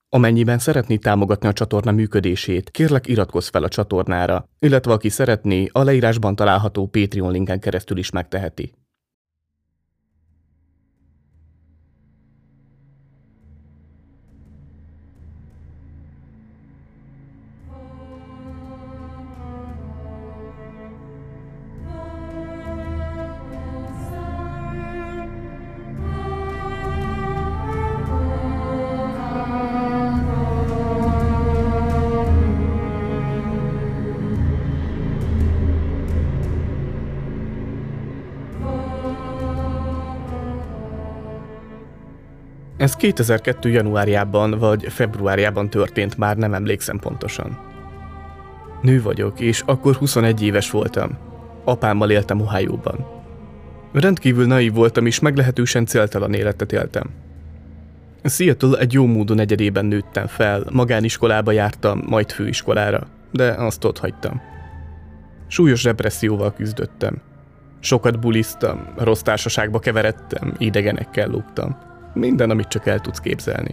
Amennyiben szeretnéd támogatni a csatorna működését, kérlek iratkozz fel a csatornára, illetve aki szeretné, a leírásban található Patreon linken keresztül is megteheti. Ez 2002. januárjában vagy februárjában történt, már nem emlékszem pontosan. Nő vagyok, és akkor 21 éves voltam. Apámmal éltem Ohioban. Rendkívül naív voltam, és meglehetősen céltalan életet éltem. Seattle egy jómódú negyedében nőttem fel, magániskolába jártam, majd főiskolára, de azt ott hagytam. Súlyos depresszióval küzdöttem. Sokat buliztam, rossz társaságba keveredtem, idegenekkel lógtam. Minden, amit csak el tudsz képzelni.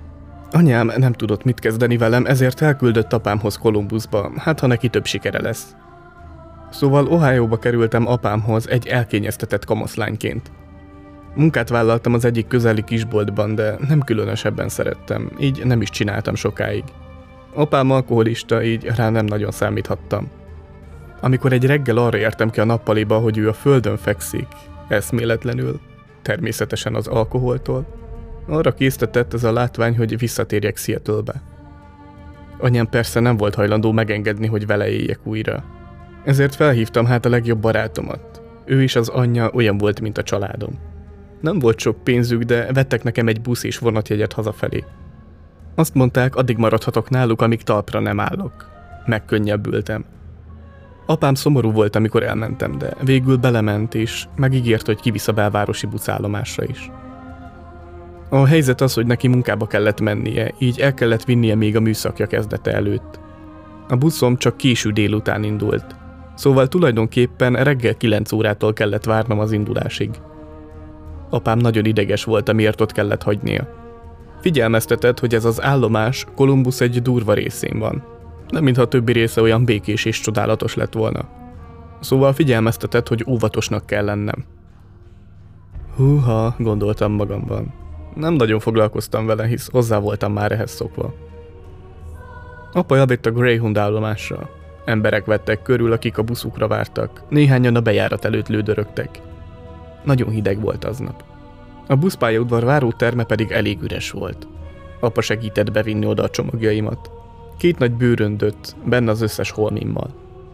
Anyám nem tudott mit kezdeni velem, ezért elküldött apámhoz Columbusba, hát ha neki több sikere lesz. Szóval Ohioba kerültem apámhoz egy elkényeztetett kamaszlányként. Munkát vállaltam az egyik közeli kisboltban, de nem különösebben szerettem, így nem is csináltam sokáig. Apám alkoholista, így rá nem nagyon számíthattam. Amikor egy reggel arra értem ki a nappaliba, hogy ő a földön fekszik, eszméletlenül, természetesen az alkoholtól, arra késztetett ez a látvány, hogy visszatérjek Seattle-be. Anyám persze nem volt hajlandó megengedni, hogy vele éljek újra. Ezért felhívtam hát a legjobb barátomat. Ő is az anyja olyan volt, mint a családom. Nem volt sok pénzük, de vettek nekem egy busz és vonatjegyet hazafelé. Azt mondták, addig maradhatok náluk, amíg talpra nem állok. Megkönnyebbültem. Apám szomorú volt, amikor elmentem, de végül belement, és megígért, hogy kivisz a belvárosi buszállomásra is. A helyzet az, hogy neki munkába kellett mennie, így el kellett vinnie még a műszakja kezdete előtt. A buszom csak késő délután indult, szóval tulajdonképpen reggel 9 órától kellett várnom az indulásig. Apám nagyon ideges volt, amiért ott kellett hagynia. Figyelmeztetett, hogy ez az állomás Columbus egy durva részén van. Nem mintha a többi része olyan békés és csodálatos lett volna. Szóval figyelmeztetett, hogy óvatosnak kell lennem. Húha, gondoltam magamban. Nem nagyon foglalkoztam vele, hisz hozzá voltam már ehhez szokva. Apa elvitt a Greyhound állomásra. Emberek vettek körül, akik a buszukra vártak, néhányan a bejárat előtt lődörögtek. Nagyon hideg volt aznap. A buszpályaudvar váróterme pedig elég üres volt. Apa segített bevinni oda a csomagjaimat. 2 nagy bőröndöt, benne az összes holmimmal.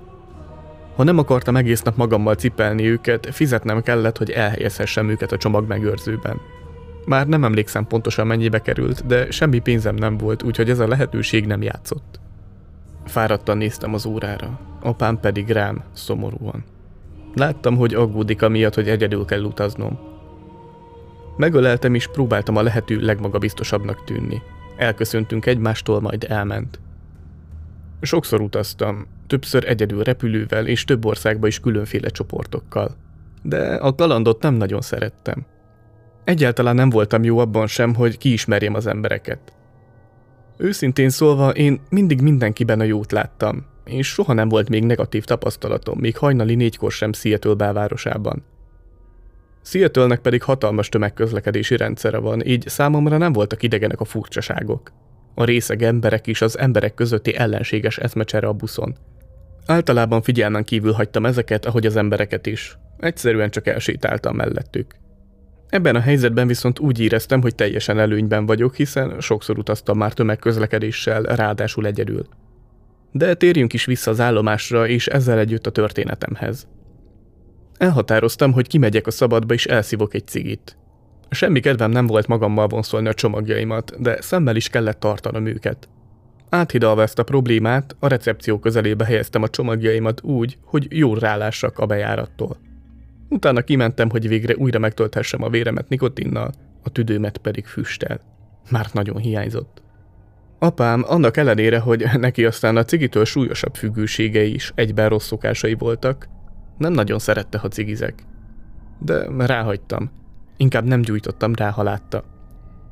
Ha nem akartam egész nap magammal cipelni őket, fizetnem kellett, hogy elhelyezhessem őket a csomagmegőrzőben. Már nem emlékszem pontosan mennyibe került, de semmi pénzem nem volt, úgyhogy ez a lehetőség nem játszott. Fáradtan néztem az órára, apám pedig rám, szomorúan. Láttam, hogy aggódik amiatt, hogy egyedül kell utaznom. Megöleltem és próbáltam a lehető legmagabiztosabbnak tűnni. Elköszöntünk egymástól, majd elment. Sokszor utaztam, többször egyedül repülővel és több országba is különféle csoportokkal. De a kalandot nem nagyon szerettem. Egyáltalán nem voltam jó abban sem, hogy kiismerjem az embereket. Őszintén szólva, én mindig mindenkiben a jót láttam, és soha nem volt még negatív tapasztalatom, még hajnali 4-kor sem Seattle belvárosában. Seattle-nek pedig hatalmas tömegközlekedési rendszere van, így számomra nem voltak idegenek a furcsaságok. A részeg emberek és az emberek közötti ellenséges eszmecsere a buszon. Általában figyelmen kívül hagytam ezeket, ahogy az embereket is. Egyszerűen csak elsétáltam mellettük. Ebben a helyzetben viszont úgy éreztem, hogy teljesen előnyben vagyok, hiszen sokszor utaztam már tömegközlekedéssel, ráadásul egyedül. De térjünk is vissza az állomásra, és ezzel együtt a történetemhez. Elhatároztam, hogy kimegyek a szabadba és elszívok egy cigit. Semmi kedvem nem volt magammal vonszolni a csomagjaimat, de szemmel is kellett tartanom őket. Áthidalva ezt a problémát, a recepció közelébe helyeztem a csomagjaimat úgy, hogy jól rálássak a bejárattól. Utána kimentem, hogy végre újra megtölthessem a véremet nikotinnal, a tüdőmet pedig füsttel. Már nagyon hiányzott. Apám annak ellenére, hogy neki aztán a cigitől súlyosabb függőségei is egyben rossz szokásai voltak, nem nagyon szerette, ha cigizek. De ráhagytam. Inkább nem gyújtottam rá, ha látta.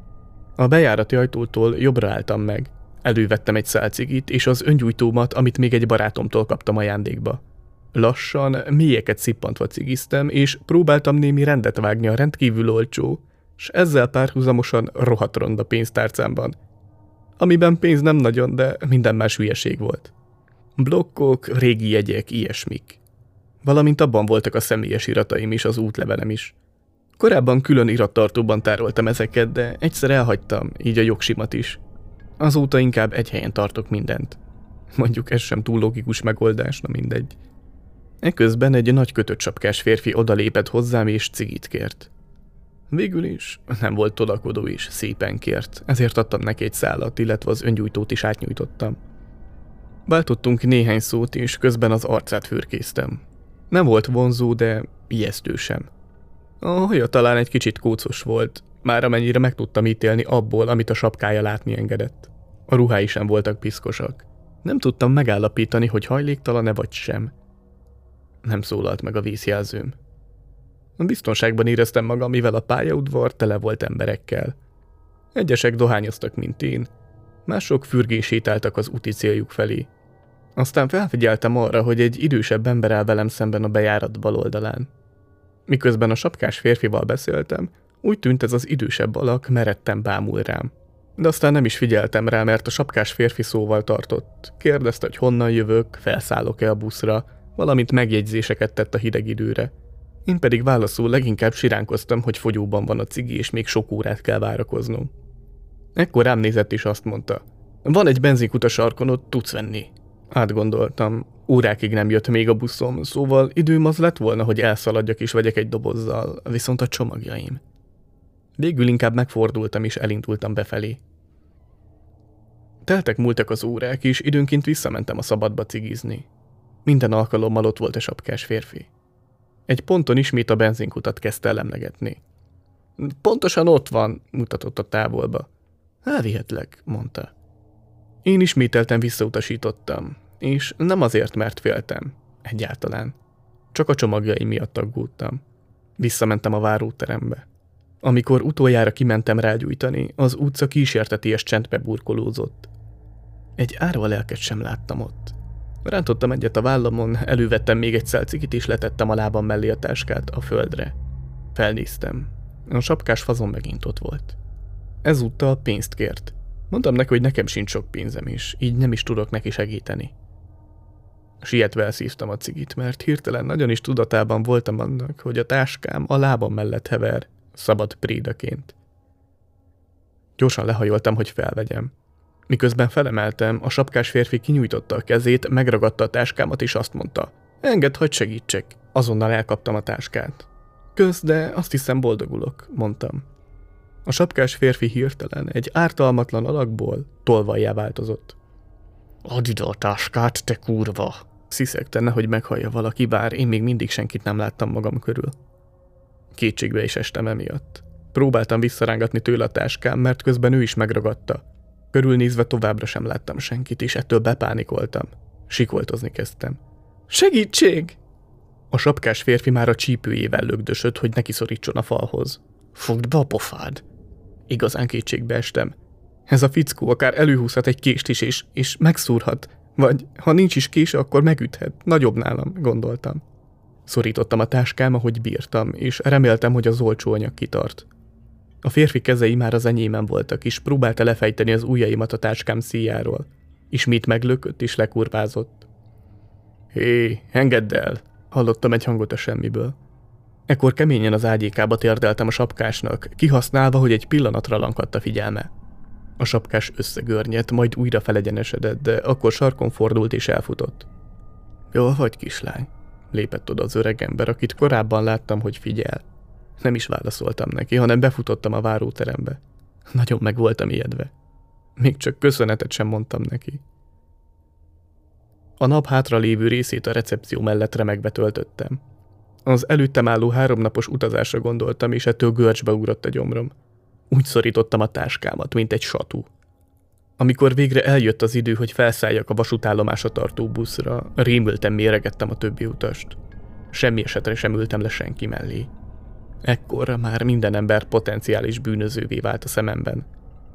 A bejárati ajtótól jobbra álltam meg. Elővettem egy szál cigit és az öngyújtómat, amit még egy barátomtól kaptam ajándékba. Lassan, mélyeket szippantva cigiztem, és próbáltam némi rendet vágni a rendkívül olcsó, s ezzel párhuzamosan rohadt ronda pénztárcámban. Amiben pénz nem nagyon, de minden más hülyeség volt. Blokkok, régi jegyek, ilyesmik. Valamint abban voltak a személyes irataim is, az útlevelem is. Korábban külön irattartóban tároltam ezeket, de egyszer elhagytam, így a jogsimat is. Azóta inkább egy helyen tartok mindent. Mondjuk ez sem túl logikus megoldás, na mindegy. Eközben egy nagy kötött sapkás férfi odalépett hozzám és cigit kért. Végül is nem volt todakodó is, szépen kért, ezért adtam neki egy szálat, illetve az öngyújtót is átnyújtottam. Váltottunk néhány szót, és közben az arcát fürkésztem. Nem volt vonzó, de ijesztő sem. A haja talán egy kicsit kócos volt, már amennyire meg tudtam ítélni abból, amit a sapkája látni engedett. A ruhái sem voltak piszkosak. Nem tudtam megállapítani, hogy hajléktalan-e vagy sem. Nem szólalt meg a vízjelzőm. Biztonságban éreztem magam, mivel a pályaudvar tele volt emberekkel. Egyesek dohányoztak, mint én, mások fürgén sétáltak az úti céljuk felé. Aztán felfigyeltem arra, hogy egy idősebb ember áll velem szemben a bejárat bal oldalán. Miközben a sapkás férfival beszéltem, úgy tűnt ez az idősebb alak meretten bámul rám. De aztán nem is figyeltem rá, mert a sapkás férfi szóval tartott. Kérdezte, hogy honnan jövök, felszállok-e a buszra, valamint megjegyzéseket tett a hideg időre. Én pedig válaszul leginkább siránkoztam, hogy fogyóban van a cigi, és még sok órát kell várakoznom. Ekkor rám nézett és azt mondta, van egy benzinkút a sarkon, ott tudsz venni. Átgondoltam, órákig nem jött még a buszom, szóval időm az lett volna, hogy elszaladjak és vegyek egy dobozzal, viszont a csomagjaim. Végül inkább megfordultam és elindultam befelé. Múltak az órák, és időnként visszamentem a szabadba cigizni. Minden alkalommal ott volt a sapkás férfi. Egy ponton ismét a benzinkutat kezdte el emlegetni. Pontosan ott van, mutatott a távolba. Elvihetlek, mondta. Én ismételten visszautasítottam, és nem azért, mert féltem. Egyáltalán. Csak a csomagjaim miatt aggódtam. Visszamentem a váróterembe. Amikor utoljára kimentem rágyújtani, az utca kísérteties csendbe burkolózott. Egy árva lelket sem láttam ott. Rántottam egyet a vállamon, elővettem még egy szál cigit és letettem a lábam mellé a táskát a földre. Felnéztem. A sapkás fazon megint ott volt. Ezúttal pénzt kért. Mondtam neki, hogy nekem sincs sok pénzem is, így nem is tudok neki segíteni. Sietve elszívtam a cigit, mert hirtelen nagyon is tudatában voltam annak, hogy a táskám a lábam mellett hever, szabad prédaként. Gyorsan lehajoltam, hogy felvegyem. Miközben felemeltem, a sapkás férfi kinyújtotta a kezét, megragadta a táskámat és azt mondta, engedd, hogy segítsek. Azonnal elkaptam a táskát. Kösz, de azt hiszem boldogulok, mondtam. A sapkás férfi hirtelen egy ártalmatlan alakból tolvajjá változott. Add ide a táskát, te kurva! Sziszegte, nehogy meghallja valaki, bár én még mindig senkit nem láttam magam körül. Kétségbe is estem emiatt. Próbáltam visszarángatni tőle a táskám, mert közben ő is megragadta. Körülnézve továbbra sem láttam senkit, és ettől bepánikoltam. Sikoltozni kezdtem. Segítség! A sapkás férfi már a csípőjével lögdösött, hogy neki szorítson a falhoz. Fogd be a pofád! Igazán kétségbe estem. Ez a fickó akár előhúzhat egy kést is, és megszúrhat. Vagy ha nincs is kés, akkor megüthet. Nagyobb nálam, gondoltam. Szorítottam a táskám, ahogy bírtam, és reméltem, hogy az olcsó anyag kitart. A férfi kezei már az enyémen voltak, és próbálta lefejteni az ujjaimat a táskám szíjáról. Ismét meglökött és lekurvázott. Hé, engedd el! Hallottam egy hangot a semmiből. Ekkor keményen az ágyékába térdeltem a sapkásnak, kihasználva, hogy egy pillanatra lankadt a figyelme. A sapkás összegörnyedt, majd újra felegyenesedett, de akkor sarkon fordult és elfutott. Jól vagy, kislány? Lépett oda az öreg ember, akit korábban láttam, hogy figyel. Nem is válaszoltam neki, hanem befutottam a váróterembe. Nagyon meg voltam ijedve. Még csak köszönetet sem mondtam neki. A nap hátra lévő részét a recepció mellett remegve töltöttem. Az előttem álló 3 napos utazásra gondoltam, és ettől görcsbe ugrott a gyomrom. Úgy szorítottam a táskámat, mint egy satú. Amikor végre eljött az idő, hogy felszálljak a vasútállomásra tartó buszra, rémülten méregettem a többi utast. Semmi esetre sem ültem le senki mellé. Ekkorra már minden ember potenciális bűnözővé vált a szememben.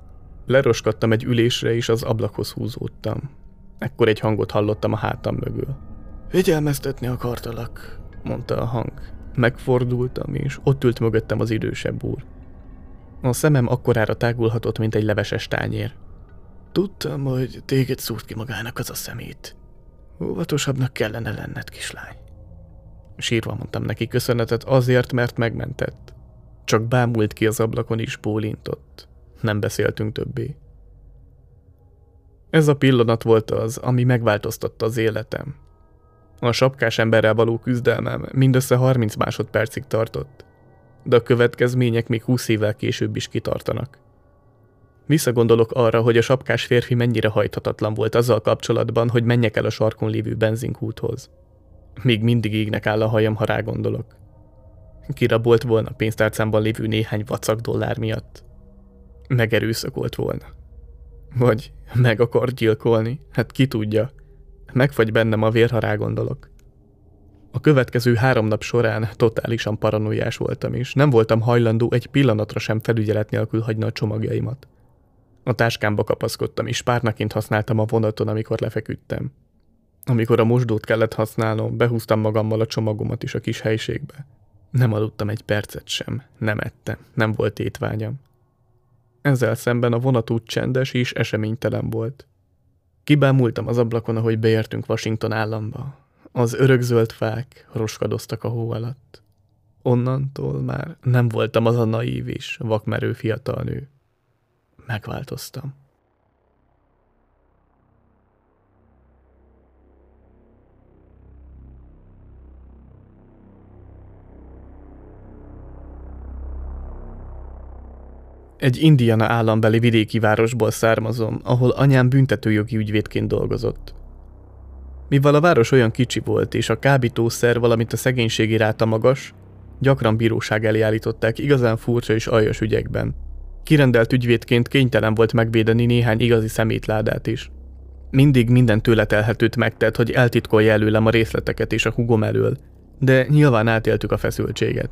Leroskadtam egy ülésre, és az ablakhoz húzódtam. Ekkor egy hangot hallottam a hátam mögül. Figyelmeztetni akartalak, mondta a hang. Megfordultam, és ott ült mögöttem az idősebb úr. A szemem akkorára tágulhatott, mint egy leveses tányér. Tudtam, hogy téged szúrt ki magának az a szemét. Óvatosabbnak kellene lenned, kislány. Sírva mondtam neki köszönetet azért, mert megmentett. Csak bámult ki az ablakon és bólintott. Nem beszéltünk többé. Ez a pillanat volt az, ami megváltoztatta az életem. A sapkás emberrel való küzdelmem mindössze 30 másodpercig tartott, de a következmények még 20 évvel később is kitartanak. Visszagondolok arra, hogy a sapkás férfi mennyire hajthatatlan volt azzal kapcsolatban, hogy menjek el a sarkon lévő benzinkúthoz. Még mindig égnek áll a hajam, ha rágondolok. Kirabolt volna pénztárcámban lévő néhány vacak dollár miatt. Megerőszakolt volna. Vagy meg akar gyilkolni, hát ki tudja. Megfagy bennem a vér, ha rágondolok. A következő 3 nap során totálisan paranoiás voltam, és nem voltam hajlandó egy pillanatra sem felügyelet nélkül hagyni a csomagjaimat. A táskámba kapaszkodtam, és párnaként használtam a vonaton, amikor lefeküdtem. Amikor a mosdót kellett használnom, behúztam magammal a csomagomat is a kis helyiségbe. Nem aludtam egy percet sem, nem ettem, nem volt étvágyam. Ezzel szemben a vonatút csendes és eseménytelen volt. Kibámultam az ablakon, ahogy beértünk Washington államba. Az örökzöld fák roskadoztak a hó alatt. Onnantól már nem voltam az a naív és vakmerő fiatal nő. Megváltoztam. Egy Indiana állambeli vidéki városból származom, ahol anyám büntetőjogi ügyvédként dolgozott. Mivel a város olyan kicsi volt, és a kábítószer, valamint a szegénység iráta magas, gyakran bíróság elé állították igazán furcsa és aljas ügyekben. Kirendelt ügyvédként kénytelen volt megvédeni néhány igazi szemétládát is. Mindig minden tőle telhetőt megtett, hogy eltitkolja előlem a részleteket és a húgom elől, de nyilván átéltük a feszültséget.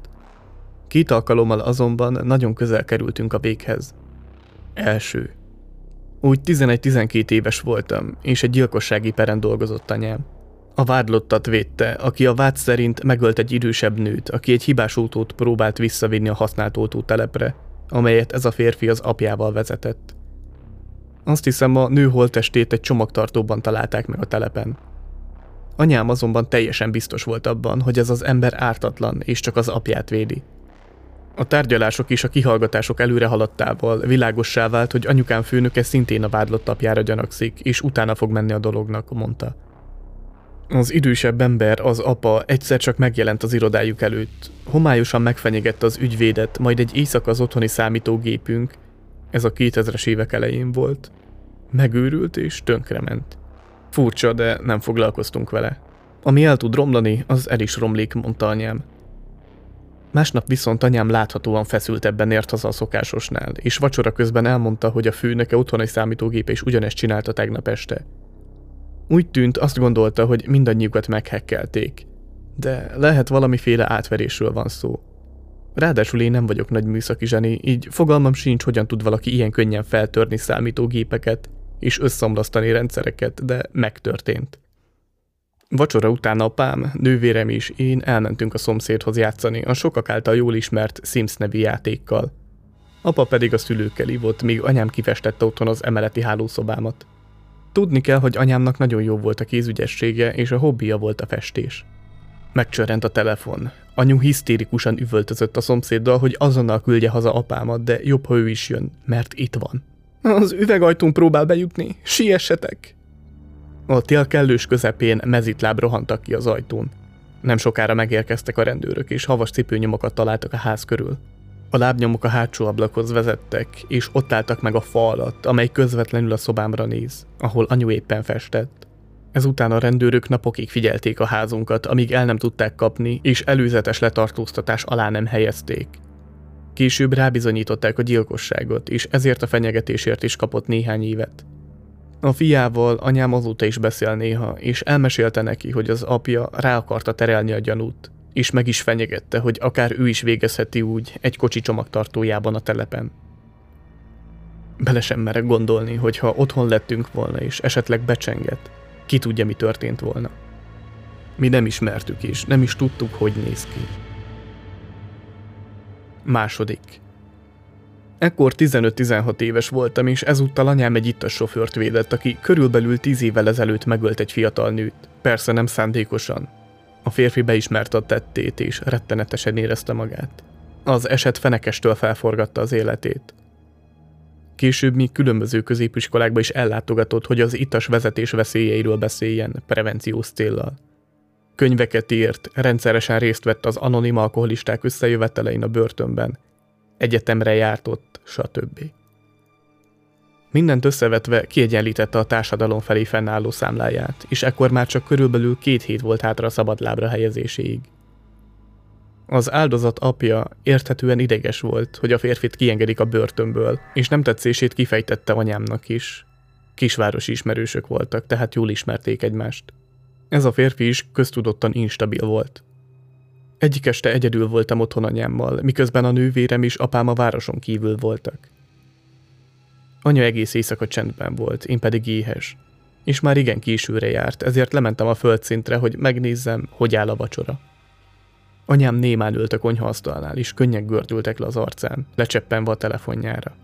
2 alkalommal azonban nagyon közel kerültünk a véghez. Első. Úgy 11-12 éves voltam, és egy gyilkossági peren dolgozott anyám. A vádlottat védte, aki a vád szerint megölt egy idősebb nőt, aki egy hibás autót próbált visszavinni a használt autótelepre, amelyet ez a férfi az apjával vezetett. Azt hiszem, a nő holttestét egy csomagtartóban találták meg a telepen. Anyám azonban teljesen biztos volt abban, hogy ez az ember ártatlan, és csak az apját védi. A tárgyalások és a kihallgatások előre haladtával világossá vált, hogy anyukám főnöke szintén a vádlott apjára gyanakszik, és utána fog menni a dolognak, mondta. Az idősebb ember, az apa egyszer csak megjelent az irodájuk előtt. Homályosan megfenyegette az ügyvédet, majd egy éjszaka az otthoni számítógépünk, ez a 2000-es évek elején volt, megőrült és tönkrement. Furcsa, de nem foglalkoztunk vele. Ami el tud romlani, az el is romlik, mondta anyám. Másnap viszont anyám láthatóan feszültebben ért haza a szokásosnál, és vacsora közben elmondta, hogy a főnöke otthoni számítógépe is ugyanezt csinálta tegnap este. Úgy tűnt, azt gondolta, hogy mindannyiukat meghekkelték, de lehet valamiféle átverésről van szó. Ráadásul én nem vagyok nagy műszaki zseni, így fogalmam sincs, hogyan tud valaki ilyen könnyen feltörni számítógépeket és összeomlasztani rendszereket, de megtörtént. Vacsora után apám, nővérem és én elmentünk a szomszédhoz játszani a sokak által jól ismert Sims nevű játékkal. Apa pedig a szülőkkel ivott, míg anyám kifestette otthon az emeleti hálószobámat. Tudni kell, hogy anyámnak nagyon jó volt a kézügyessége, és a hobbija volt a festés. Megcsörrent a telefon. Anyu hisztérikusan üvöltözött a szomszéddal, hogy azonnal küldje haza apámat, de jobb, ha ő is jön, mert itt van. Az üvegajtón próbál bejutni, siessetek! A tél kellős közepén mezitláb rohantak ki az ajtón. Nem sokára megérkeztek a rendőrök, és havas cipőnyomokat találtak a ház körül. A lábnyomok a hátsó ablakhoz vezettek, és ott álltak meg a fa alatt, amely közvetlenül a szobámra néz, ahol anyu éppen festett. Ezután a rendőrök napokig figyelték a házunkat, amíg el nem tudták kapni, és előzetes letartóztatás alá nem helyezték. Később rábizonyították a gyilkosságot, és ezért a fenyegetésért is kapott néhány évet. A fiával anyám azóta is beszél néha, és elmesélte neki, hogy az apja rá akarta terelni a gyanút, és meg is fenyegette, hogy akár ő is végezheti úgy egy kocsi csomagtartójában a telepen. Bele sem merek gondolni, hogy ha otthon lettünk volna és esetleg becsengett, ki tudja, mi történt volna. Mi nem ismertük és nem is tudtuk, hogy néz ki. Második. Ekkor 15-16 éves voltam, és ezúttal anyám egy ittas sofőrt védett, aki körülbelül 10 évvel ezelőtt megölt egy fiatal nőt. Persze nem szándékosan. A férfi beismerte a tettét, és rettenetesen érezte magát. Az eset fenekestől felforgatta az életét. Később még különböző középiskolákba is ellátogatott, hogy az ittas vezetés veszélyeiről beszéljen, prevenciós céllal. Könyveket írt, rendszeresen részt vett az anonim alkoholisták összejövetelein a börtönben, egyetemre járt ott, stb. Mindent összevetve kiegyenlítette a társadalom felé fennálló számláját, és ekkor már csak körülbelül 2 hét volt hátra a szabadlábra helyezéséig. Az áldozat apja érthetően ideges volt, hogy a férfit kiengedik a börtönből, és nem tetszését kifejtette anyámnak is. Kisvárosi ismerősök voltak, tehát jól ismerték egymást. Ez a férfi is köztudottan instabil volt. Egyik este egyedül voltam otthon anyámmal, miközben a nővérem és apám a városon kívül voltak. Anya egész éjszaka csendben volt, én pedig éhes. És már igen későre járt, ezért lementem a földszintre, hogy megnézzem, hogy áll a vacsora. Anyám némán ült a konyhaasztalnál, és könnyek gördültek le az arcán, lecseppenve a telefonjára.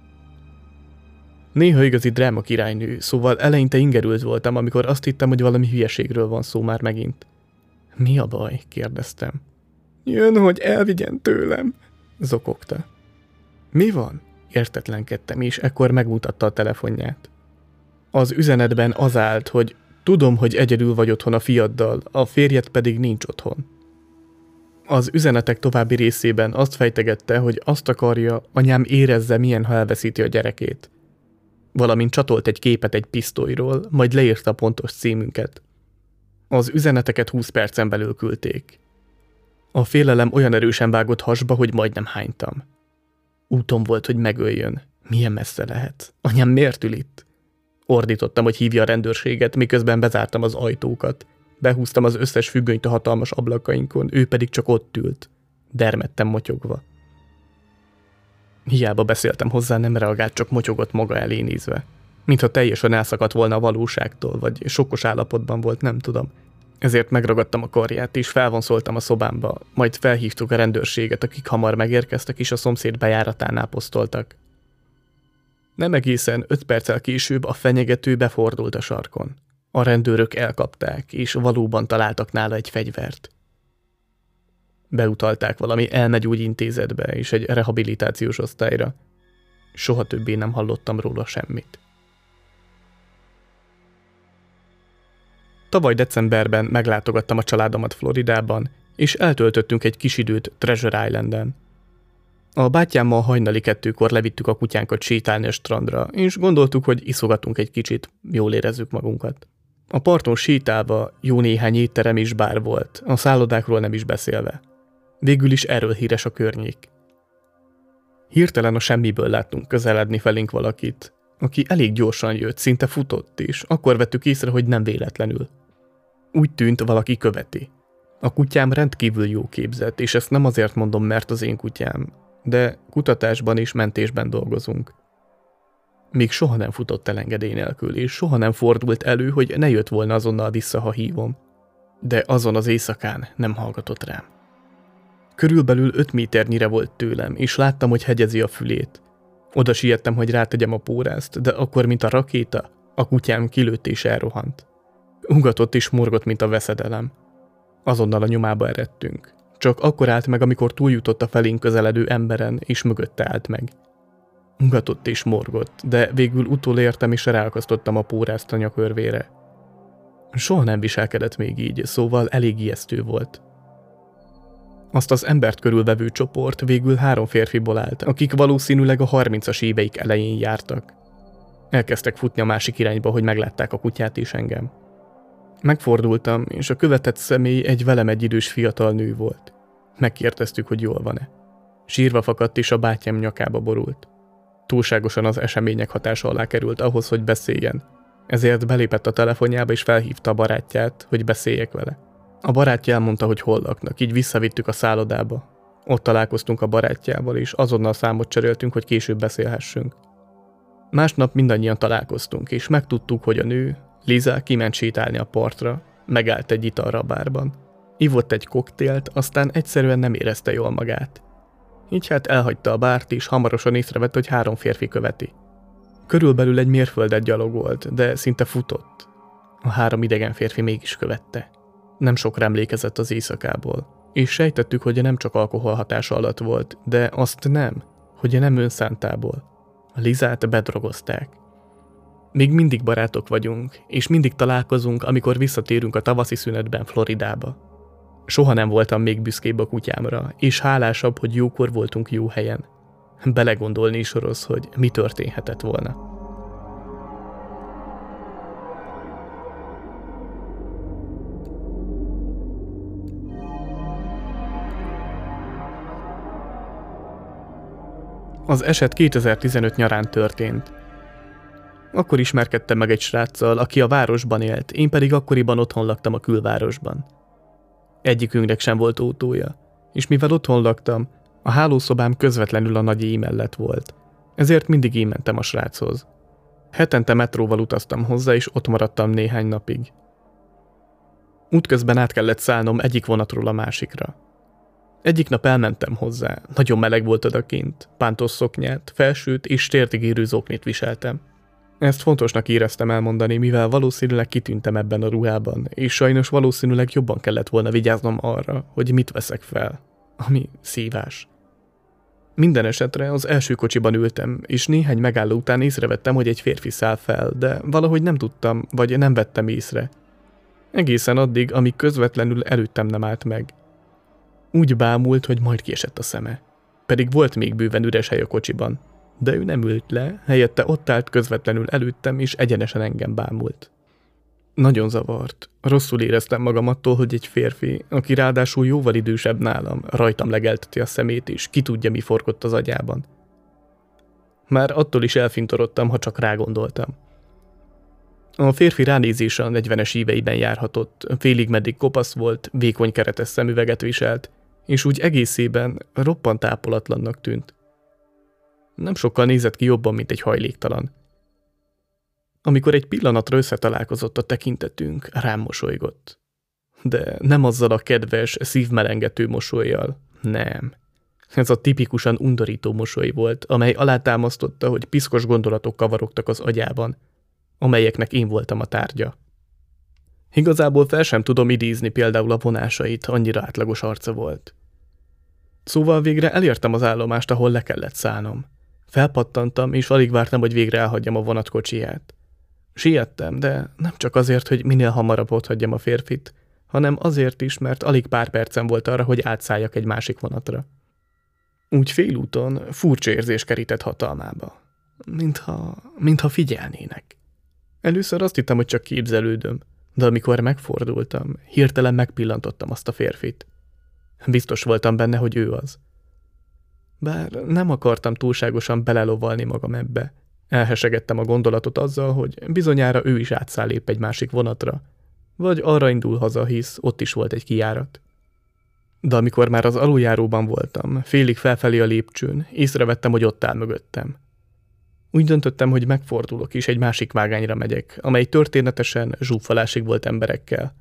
Néha igazi dráma királynő, szóval eleinte ingerült voltam, amikor azt hittem, hogy valami hülyeségről van szó már megint. Mi a baj? Kérdeztem. Jön, hogy elvigyen tőlem, zokogta. Mi van? Értetlenkedtem, és ekkor megmutatta a telefonját. Az üzenetben az állt, hogy tudom, hogy egyedül vagy otthon a fiaddal, a férjed pedig nincs otthon. Az üzenetek további részében azt fejtegette, hogy azt akarja, anyám érezze, milyen, ha elveszíti a gyerekét. Valamint csatolt egy képet egy pisztolyról, majd leírta a pontos címünket. Az üzeneteket 20 percen belül küldték. A félelem olyan erősen vágott hasba, hogy majdnem hánytam. Úton volt, hogy megöljön. Milyen messze lehet? Anyám miért ül itt? Ordítottam, hogy hívja a rendőrséget, miközben bezártam az ajtókat. Behúztam az összes függönyt a hatalmas ablakainkon, ő pedig csak ott ült. Dermedtem motyogva. Hiába beszéltem hozzá, nem reagált, csak motyogott maga elé nézve. Mintha teljesen elszakadt volna a valóságtól, vagy sokkos állapotban volt, nem tudom. Ezért megragadtam a karját, és felvonszoltam a szobámba, majd felhívtuk a rendőrséget, akik hamar megérkeztek, és a szomszéd bejáratánál posztoltak. Nem egészen 5 perccel később a fenyegető befordult a sarkon. A rendőrök elkapták, és valóban találtak nála egy fegyvert. Beutalták valami elmegyógyintézetbe és egy rehabilitációs osztályra. Soha többé nem hallottam róla semmit. Tavaly decemberben meglátogattam a családomat Floridában, és eltöltöttünk egy kis időt Treasure Islanden. A bátyámmal hajnali 2-kor levittük a kutyánkat sétálni a strandra, és gondoltuk, hogy iszogatunk egy kicsit, jól érezzük magunkat. A parton sétálva jó néhány étterem és bár volt, a szállodákról nem is beszélve. Végül is erről híres a környék. Hirtelen a semmiből láttunk közeledni felénk valakit, aki elég gyorsan jött, szinte futott, és akkor vettük észre, hogy nem véletlenül. Úgy tűnt, valaki követi. A kutyám rendkívül jó képzett, és ezt nem azért mondom, mert az én kutyám, de kutatásban és mentésben dolgozunk. Még soha nem futott el engedély nélkül, és soha nem fordult elő, hogy ne jött volna azonnal vissza, ha hívom. De azon az éjszakán nem hallgatott rám. Körülbelül 5 méternyire volt tőlem, és láttam, hogy hegyezi a fülét. Oda siettem, hogy rátegyem a pórázt, de akkor, mint a rakéta, a kutyám kilőtt és elrohant. Ugatott és morgott, mint a veszedelem. Azonnal a nyomába eredtünk. Csak akkor állt meg, amikor túljutott a felénk közeledő emberen, és mögötte állt meg. Ugatott és morgott, de végül utolértem és ráakasztottam a pórázt a nyakörvére. Soha nem viselkedett még így, szóval elég ijesztő volt. Azt az embert körülvevő csoport végül 3 férfiból állt, akik valószínűleg a 30-as éveik elején jártak. Elkezdtek futni a másik irányba, hogy meglátták a kutyát és engem. Megfordultam, és a követett személy egy velem egy idős fiatal nő volt. Megkérdeztük, hogy jól van-e. Sírva fakadt, és a bátyám nyakába borult. Túlságosan az események hatása alá került ahhoz, hogy beszéljen. Ezért belépett a telefonjába, és felhívta a barátját, hogy beszéljek vele. A barátja elmondta, hogy hol laknak, így visszavittük a szállodába. Ott találkoztunk a barátjával, és azonnal számot cseréltünk, hogy később beszélhessünk. Másnap mindannyian találkoztunk, és megtudtuk, hogy a nő, Liza, kiment sétálni a partra, megállt egy italra a bárban. Ivott egy koktélt, aztán egyszerűen nem érezte jól magát. Így hát elhagyta a bárt, és hamarosan észrevett, hogy 3 férfi követi. Körülbelül egy mérföldet gyalogolt, de szinte futott. A 3 idegen férfi mégis követte. Nem sokra emlékezett az éjszakából, és sejtettük, hogy nem csak alkohol hatása alatt volt, de azt nem, hogy nem önszántából. A Lizát bedrogozták. Még mindig barátok vagyunk, és mindig találkozunk, amikor visszatérünk a tavaszi szünetben Floridába. Soha nem voltam még büszkébb a kutyámra, és hálásabb, hogy jókor voltunk jó helyen. Belegondolni is rossz, hogy mi történhetett volna. Az eset 2015 nyarán történt. Akkor ismerkedtem meg egy sráccal, aki a városban élt, én pedig akkoriban otthon laktam a külvárosban. Egyikünknek sem volt autója, és mivel otthon laktam, a hálószobám közvetlenül a nagyéi mellett volt, ezért mindig én mentem a sráchoz. Hetente metróval utaztam hozzá, és ott maradtam néhány napig. Útközben át kellett szállnom egyik vonatról a másikra. Egyik nap elmentem hozzá, nagyon meleg volt odakint, pántos szoknyát, felsőt és térdig érő zoknit viseltem. Ezt fontosnak éreztem elmondani, mivel valószínűleg kitűntem ebben a ruhában, és sajnos valószínűleg jobban kellett volna vigyáznom arra, hogy mit veszek fel, ami szívás. Minden esetre az első kocsiban ültem, és néhány megálló után észrevettem, hogy egy férfi száll fel, de valahogy nem tudtam, vagy nem vettem észre. Egészen addig, amíg közvetlenül előttem nem állt meg. Úgy bámult, hogy majd kiesett a szeme. Pedig volt még bőven üres hely a kocsiban. De ő nem ült le, helyette ott állt közvetlenül előttem, és egyenesen engem bámult. Nagyon zavart. Rosszul éreztem magam attól, hogy egy férfi, aki ráadásul jóval idősebb nálam, rajtam legelteti a szemét, és ki tudja, mi forgott az agyában. Már attól is elfintorodtam, ha csak rágondoltam. A férfi ránézése a 40-es éveiben járhatott, félig meddig kopasz volt, vékony keretes szemüveget viselt, és úgy egészében roppant ápolatlannak tűnt. Nem sokkal nézett ki jobban, mint egy hajléktalan. Amikor egy pillanatra összetalálkozott a tekintetünk, rám mosolygott. De nem azzal a kedves, szívmelengető mosollyal, nem. Ez a tipikusan undorító mosoly volt, amely alátámasztotta, hogy piszkos gondolatok kavarogtak az agyában, amelyeknek én voltam a tárgya. Igazából fel sem tudom idézni például a vonásait, annyira átlagos arca volt. Szóval végre elértem az állomást, ahol le kellett szállnom. Felpattantam, és alig vártam, hogy végre elhagyjam a vonatkocsiját. Siettem, de nem csak azért, hogy minél hamarabb otthagyjam a férfit, hanem azért is, mert alig pár percem volt arra, hogy átszálljak egy másik vonatra. Úgy félúton furcsa érzés kerített hatalmába. Mintha figyelnének. Először azt hittem, hogy csak képzelődöm, de amikor megfordultam, hirtelen megpillantottam azt a férfit. Biztos voltam benne, hogy ő az. Bár nem akartam túlságosan belelovalni magam ebbe. Elhesegettem a gondolatot azzal, hogy bizonyára ő is átszáll épp egy másik vonatra, vagy arra indul haza, hisz ott is volt egy kijárat. De amikor már az aluljáróban voltam, félig felfelé a lépcsőn, észrevettem, hogy ott áll mögöttem. Úgy döntöttem, hogy megfordulok és egy másik vágányra megyek, amely történetesen zsúfolásig volt emberekkel.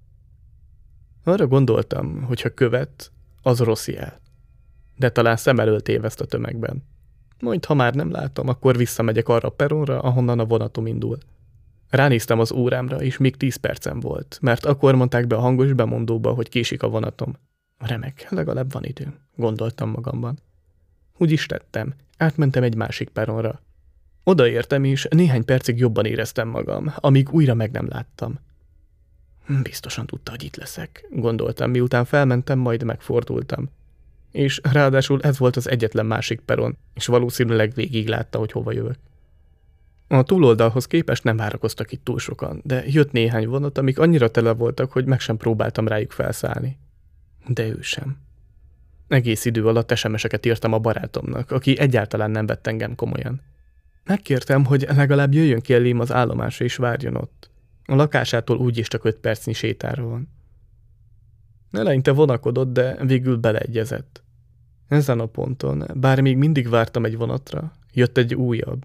Arra gondoltam, hogy ha követ, az rossz jel. De talán szem elől téveszt a tömegben. Majd ha már nem látom, akkor visszamegyek arra a peronra, ahonnan a vonatom indul. Ránéztem az órámra, és még 10 percem volt, mert akkor mondták be a hangos bemondóba, hogy késik a vonatom. Remek, legalább van időm, gondoltam magamban. Úgy is tettem, átmentem egy másik peronra. Odaértem, és néhány percig jobban éreztem magam, amíg újra meg nem láttam. Biztosan tudta, hogy itt leszek, gondoltam, miután felmentem, majd megfordultam. És ráadásul ez volt az egyetlen másik peron, és valószínűleg végig látta, hogy hova jövök. A túloldalhoz képest nem várakoztak itt túl sokan, de jött néhány vonat, amik annyira tele voltak, hogy meg sem próbáltam rájuk felszállni. De ő sem. Egész idő alatt SMS-eket írtam a barátomnak, aki egyáltalán nem vett engem komolyan. Megkértem, hogy legalább jöjjön ki elém az állomásra és várjon ott. A lakásától úgyis csak 5 percnyi sétára van. Eleinte vonakodott, de végül beleegyezett. Ezen a ponton, bár még mindig vártam egy vonatra, jött egy újabb,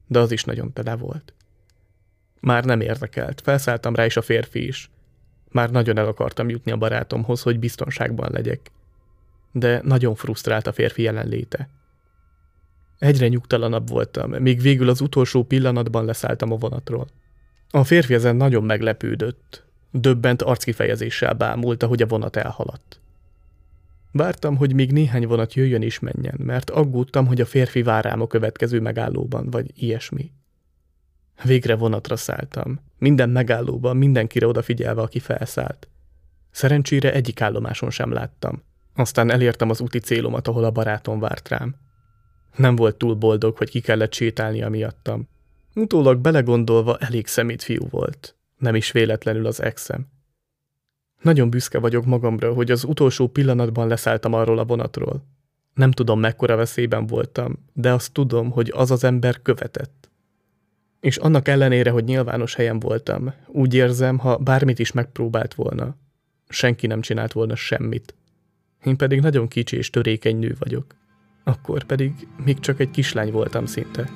de az is nagyon tele volt. Már nem érdekelt, felszálltam rá is a férfi is. Már nagyon el akartam jutni a barátomhoz, hogy biztonságban legyek. De nagyon frusztrált a férfi jelenléte. Egyre nyugtalanabb voltam, míg végül az utolsó pillanatban leszálltam a vonatról. A férfi ezen nagyon meglepődött. Döbbent arckifejezéssel bámult, ahogy a vonat elhaladt. Vártam, hogy még néhány vonat jöjjön és menjen, mert aggódtam, hogy a férfi vár rám a következő megállóban, vagy ilyesmi. Végre vonatra szálltam. Minden megállóban, mindenkire odafigyelve, aki felszállt. Szerencsére egyik állomáson sem láttam. Aztán elértem az úti célomat, ahol a barátom várt rám. Nem volt túl boldog, hogy ki kellett sétálnia miattam. Utólag belegondolva elég szemét fiú volt. Nem is véletlenül az exem. Nagyon büszke vagyok magamra, hogy az utolsó pillanatban leszálltam arról a vonatról. Nem tudom, mekkora veszélyben voltam, de azt tudom, hogy az az ember követett. És annak ellenére, hogy nyilvános helyen voltam, úgy érzem, ha bármit is megpróbált volna, senki nem csinált volna semmit. Én pedig nagyon kicsi és törékeny nő vagyok. Akkor pedig még csak egy kislány voltam szinte.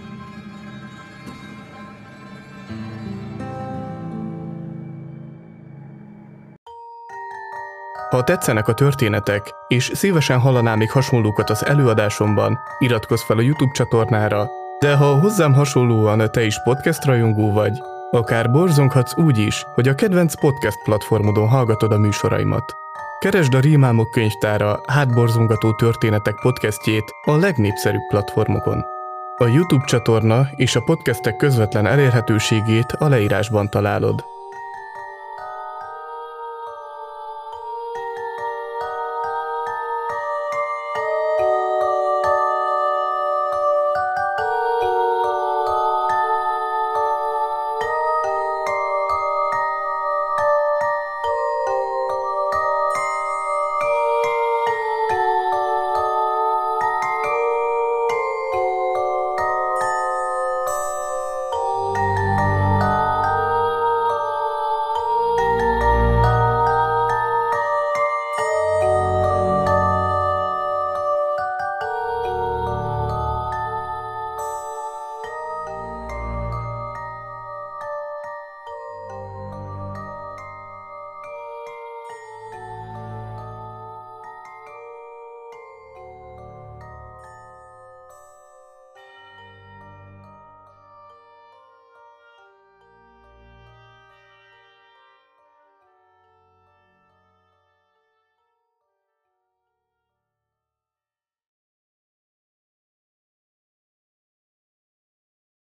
Ha tetszenek a történetek, és szívesen hallanál még hasonlókat az előadásomban, iratkozz fel a YouTube csatornára, de ha hozzám hasonlóan te is podcast rajongó vagy, akár borzonghatsz úgy is, hogy a kedvenc podcast platformodon hallgatod a műsoraimat. Keresd a Rémálmok könyvtára hátborzongató történetek podcastjét a legnépszerűbb platformokon. A YouTube csatorna és a podcastek közvetlen elérhetőségét a leírásban találod.